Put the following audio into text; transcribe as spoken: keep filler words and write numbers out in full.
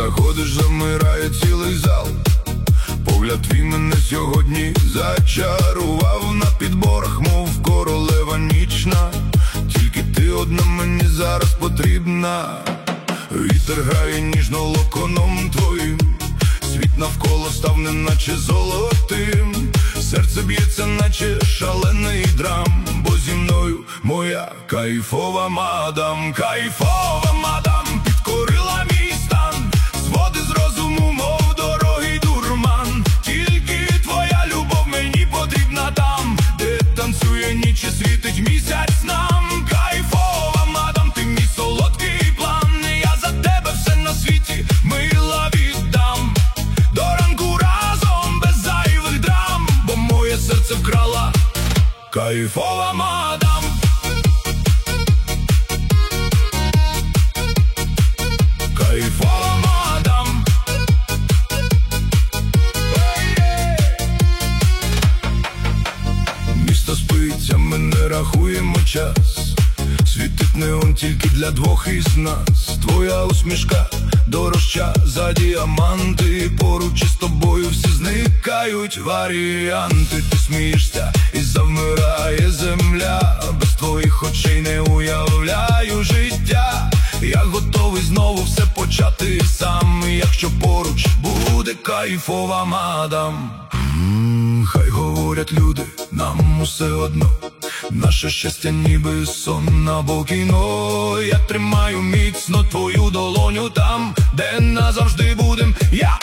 заходиш, замирає цілий зал. Погляд твій мене сьогодні зачарував. На підборах, мов королева нічна, тільки ти одна мені зараз потрібна. Вітер грає ніжно локоном твоїм, світ навколо став неначе золотим. Серце б'ється, наче шалений драм, бо зі мною моя кайфова мадам. Кайфова мадам підкорила мій стан, зводить з розуму, мов дорогий дурман. Тільки твоя любов мені потрібна там, де танцює ніч і світить місяць нам. Кайфова мадам, ти мій солодкий план, я за тебе все на світі мила віддам. До ранку разом без зайвих драм, бо моє серце вкрала кайфова мадам. Кайфова мадам. Місто спиться, ми не рахуємо час, світить неон тільки для двох із нас. Твоя усмішка дорожча за діаманти, поруч із тобою всі зникають варіанти. Ти смієшся і завмирає земля, без твоїх очей не уявляю життя. Я готовий знову все почати сам, якщо поруч буде кайфова мадам. М-м, хай говорять люди, нам усе одно, наше щастя ніби сон або кіно. Я тримаю міцно твою долоню там, де назавжди будем я